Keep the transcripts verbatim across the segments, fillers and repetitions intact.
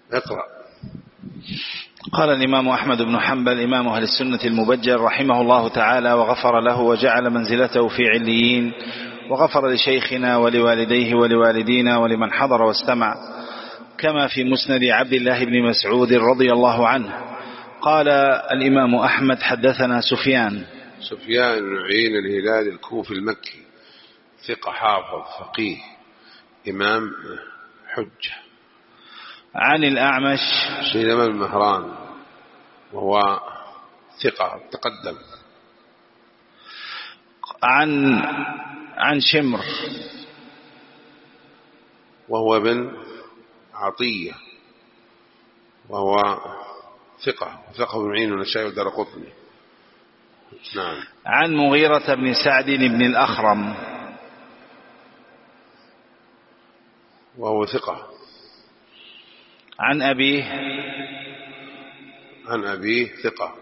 اقرأ. قال الإمام أحمد بن حنبل إمام أهل السنة المبجل رحمه الله تعالى وغفر له وجعل منزلته في عليين، وغفر لشيخنا ولوالديه ولوالدينا ولمن حضر واستمع، كما في مسند عبد الله بن مسعود رضي الله عنه. قال الإمام أحمد حدثنا سفيان سفيان بن عيينة الهلالي الكوفي المكي، ثقة حافظ فقيه إمام حجة. عن الأعمش سليمان بن مهران وهو ثقة تقدم. عن عن شمر وهو ابن عطية وهو ثقة ثقة بن معين والنسائي والدارقطني. نعم. عن مغيرة بن سعد بن الأخرم وهو ثقة. عن أبيه عن أبيه ثقة.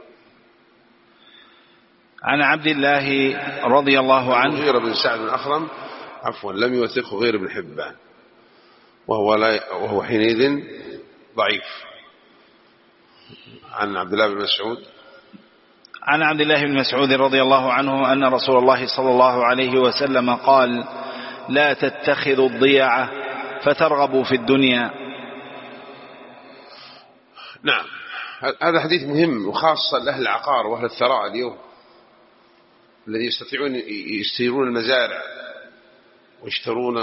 عن عبد الله رضي الله عنه. مغيرة بن سعد بن الأخرم عفوا لم يوثقه غير ابن حبان، وهو, لا وهو حينئذ ضعيف. عن عبد الله بن مسعود عن عبد الله بن مسعود رضي الله عنه أن رسول الله صلى الله عليه وسلم قال: لا تتخذوا الضيعة فترغبوا في الدنيا. نعم، هذا حديث مهم، وخاصة لأهل العقار وأهل الثراء اليوم الذين يستطيعون يستيرون المزارع ويشترون.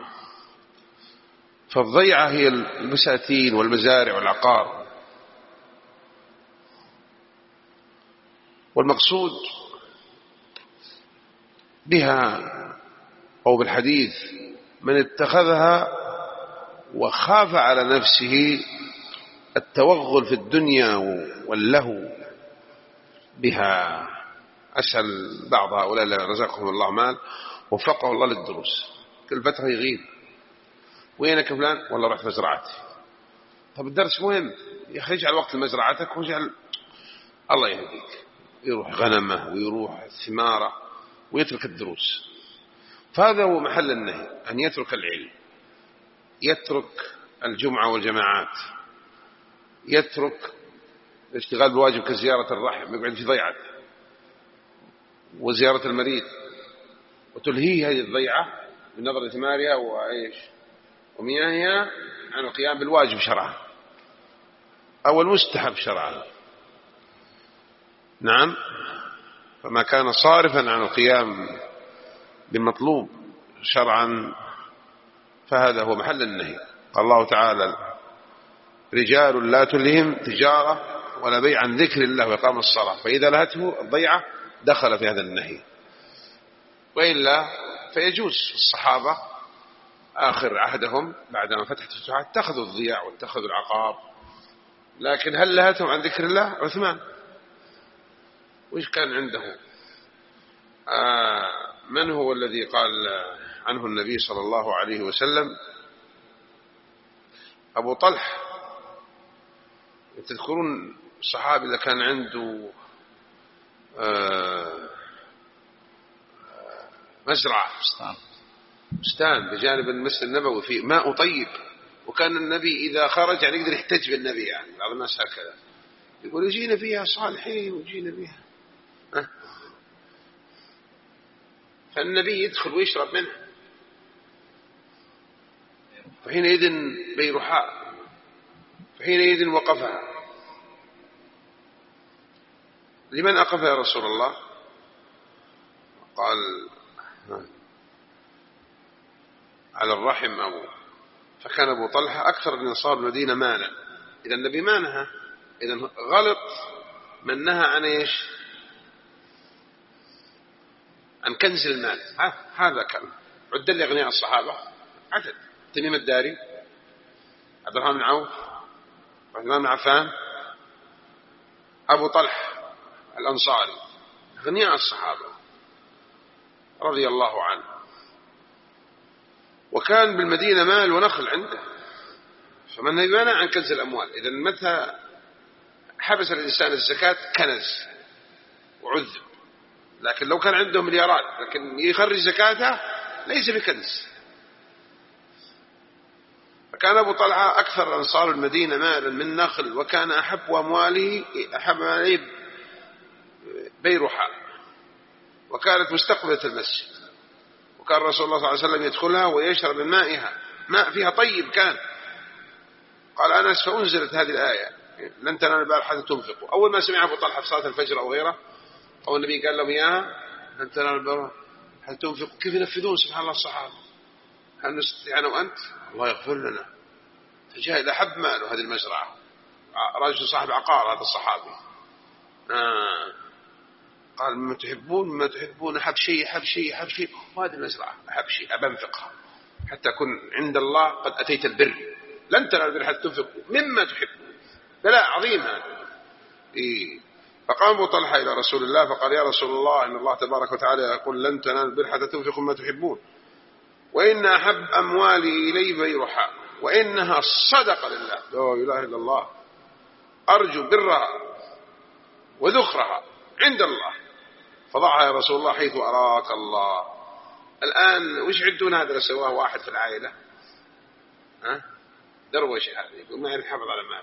فالضيعة هي البساتين والمزارع والعقار، والمقصود بها أو بالحديث من اتخذها وخاف على نفسه التوغل في الدنيا واللهو بها. أسأل بعض هؤلاء اللي رزقهم الله مال وفقه الله للدروس، كل فترة يغيب: وينك فلان؟ والله رحت مزرعتي. طب الدرس مهم يا أخي، اجعل وقت لمزرعتك واجعل الله يهديك. يروح غنمه ويروح ثماره ويترك الدروس. فهذا هو محل النهي، أن يترك العلم، يترك الجمعة والجماعات، يترك الاشتغال بواجب كزيارة الرحم، يقعد في ضيعته وزيارة المريض، وتلهيه هذه الضيعة بنظر ثمارها وإيش ومياهها عن القيام بالواجب شرعا أو المستحب شرعا. نعم، فما كان صارفا عن القيام بالمطلوب شرعا فهذا هو محل النهي. قال الله تعالى: رجال لا تلهم تجارة ولا بيع عن ذكر الله وإقام الصلاة. فإذا لهته الضيعة دخل في هذا النهي، وإلا فيجوز. الصحابة آخر عهدهم بعدما فتحت الفتوحات اتخذوا الضياع واتخذوا العقار، لكن هل لهتهم عن ذكر الله؟ عثمان وإيش كان عنده؟ آه من هو الذي قال عنه النبي صلى الله عليه وسلم؟ أبو طلحة. تذكرون الصحابي اللي كان عنده آه مزرعة بستان بجانب المسجد النبوي فيه ماء طيب، وكان النبي إذا خرج يعني يقدر يحتج بالنبي، يعني بعض الناس هكذا يقول يجينا فيها صالحين ويجينا فيها أه؟ فالنبي يدخل ويشرب منها. فحينئذ بيرحاء، فحينئذ وقفها. لمن أقفها يا رسول الله؟ قال: على الرحم أو. فكان أبو طلحة أكثر الأنصار المدينة مالا. إذا النبي ما نهى، إذا غلط من نهى عن إيش؟ عن كنز المال. هذا كان عد لي أغنياء الصحابة عدد: تميم الداري، عبد الرحمن بن عوف، عثمان بن عفان، أبو طلحة الأنصاري، أغنياء الصحابة رضي الله عنه. وكان بالمدينة مال ونخل عنده، فمن يمنع عن كنز الأموال. إذا متى حبس الإنسان الزكاة كنز وعذب، لكن لو كان عنده مليارات لكن يخرج زكاته ليس بكنز. فكان أبو طلحة أكثر أنصار المدينة مالا من نخل، وكان أحب أمواله أحب عليه بيرحاء، وكانت مستقبلة المسجد، وكان رسول الله صلى الله عليه وسلم يدخلها ويشرب من مائها، ماء فيها طيب كان. قال أنس: فأنزلت هذه الآية لن تنالوا البر حتى تنفقوا. أول ما سمع أبو طلحة في صلاة الفجر أو غيره أو النبي قال لهم إياها لن تنالوا البر حتى تنفقوا، كيف ينفذون سبحان الله الصحابة؟ هل نستطيع أنا وأنت؟ الله يغفر لنا. فجاء إلى حب ماله هذه المزرعة، رجل صاحب عقار هذا الصحابي. آه. قال: مما تحبون مما تحبون، أحب شيء أحب شيء أحب شيء وهذه المزرعة أحب شيء، أبنفقها حتى أكون عند الله قد أتيت البر. لن تنالوا البر حتى تنفقوا مما تحبون. بلاء عظيم هذا. إيه. فقام أبو طلحة إلى رسول الله فقال: يا رسول الله، إن الله تبارك وتعالى يقول لن تنالوا البر حتى تنفقوا مما تحبون، وإن أحب أموالي إلي بيرحاء، وإنها صدقة لله، لا إله إلا الله، أرجو برها وذخرها عند الله، فضعها يا رسول الله حيث أراك الله. الآن وش عدون هذا اللي سواه واحد في العائلة؟ ها؟ دروش هذا يقول ما يحافظ على مال.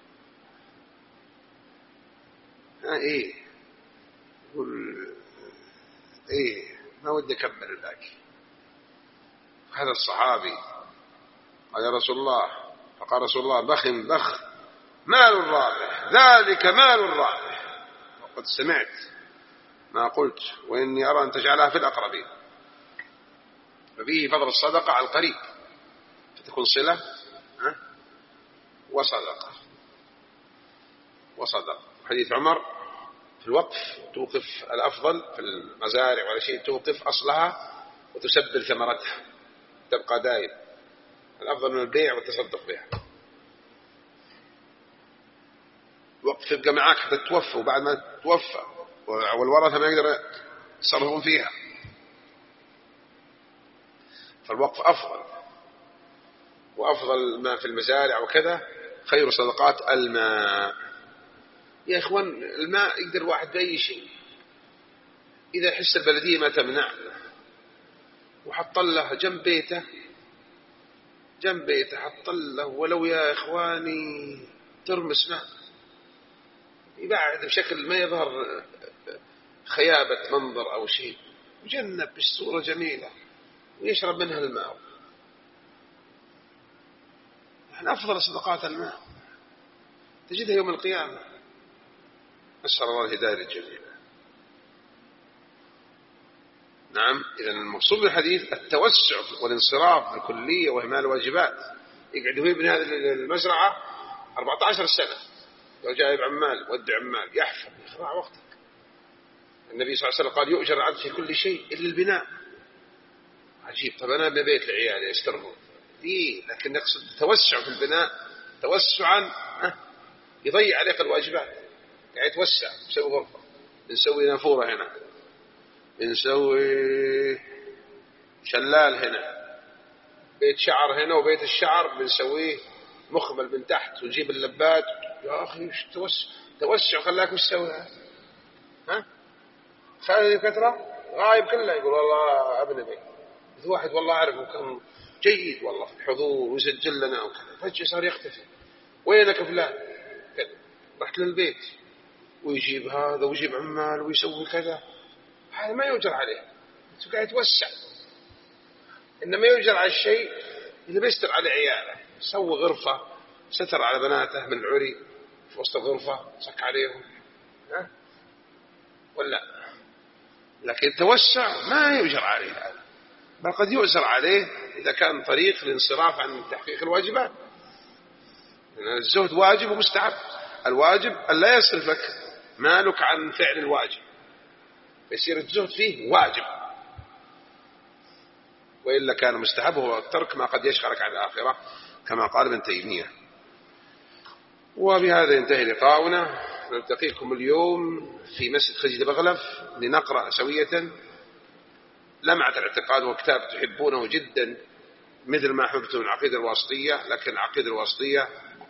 ها إيه يقول إيه ما ودي أكبر لك. هذا الصحابي قال: يا رسول الله، فقال رسول الله: بخ بخ مال الرابح، ذلك مال الرابح، وقد سمعت ما قلت، وإني أرى أن تجعلها في الأقربين. ففيه فضل الصدقة على القريب، فتكون صلة وصدقة وصدقة. حديث عمر في الوقف توقف الأفضل في المزارع ولا شيء، توقف أصلها وتسبل ثمرتها تبقى دائم، الأفضل من البيع والتصدق بها. وقف يبقى معاك حتى توفى، وبعد ما توفى والورثة ما يقدر يصرفون فيها، فالوقف أفضل. وأفضل ما في المزارع وكذا خير صدقات الماء. يا إخوان الماء يقدر واحد بأي شيء، إذا يحس البلدية ما تمنع وحط له جنب بيته جنب بيته حط له ولو يا إخواني ترمس ماء، يبعد بشكل ما يظهر خيابة منظر أو شيء، يجنب بالصورة جميلة ويشرب منها الماء. نحن أفضل صدقات الماء تجدها يوم القيامة، أسأل الله الهداية للجميع. نعم. إذن المقصود بالحديث التوسع والانصراف بالكلية وإهمال الواجبات. يقعد هو ابن هذه المزرعة أربعة عشر سنة، لو جايب عمال ودي عمال يحفظ يخضع وقتك. النبي صلى الله عليه وسلم قال: يؤجر العبد في كل شيء إلا البناء. عجيب. طب أنا ببيت لعيالي يسترهم إيه، لكن نقصد توسع في البناء توسعا يضيع عليك الواجبات. يعني يتوسع، نسوي غرفة، نسوي نافورة هنا، نسوي شلال هنا، بيت شعر هنا، وبيت الشعر بنسويه مخمل من تحت، ونجيب اللبات. يا أخي وش توسع توسع خلاك وش تسوي؟ ها خالد فترة غايب كله يقول والله ابن بيت. واحد والله أعرفه كان جيد والله في الحضور ويسجل لنا وكذا، فجأة صار يختفي. وينك فلان؟ كذا. رحت للبيت ويجيب هذا ويجيب عمال ويسوي كذا. هذا ما يؤجر عليه، قاعد يتوسع. إنما يؤجر على الشيء اللي بيستر على عياله، سوى غرفة ستر على بناته من العري في وسط الغرفة صك عليهم، ها ولا. لكن التوسع ما يؤجر عليه هذا، بل قد يؤجر عليه إذا كان طريق الانصراف عن تحقيق الواجبات. الزهد واجب ومستحب. الواجب أن لا يصرفك مالك عن فعل الواجب، يصير الزهد فيه واجب، وإلا كان مستحب هو الترك ما قد يشغلك عن الآخرة كما قال ابن تيمية. وبهذا ينتهي لقاؤنا. نلتقيكم اليوم في مسجد خجل بغلف لنقرأ سوية لمعة الاعتقاد، وكتاب تحبونه جدا مثل ما حببتم من العقيدة الواسطية، لكن العقيدة الواسطية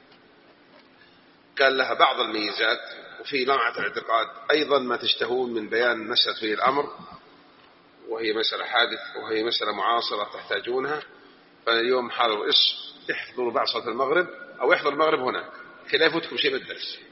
كان لها بعض الميزات، وفي لمعة الاعتقاد أيضا ما تشتهون من بيان مسألة في الأمر، وهي مسألة حادث وهي مسألة معاصرة تحتاجونها. فاليوم حاضر اسم احضروا بعد صلاة المغرب أو يحضر المغرب هناك كي لا يفوتكم شيء من الدرس.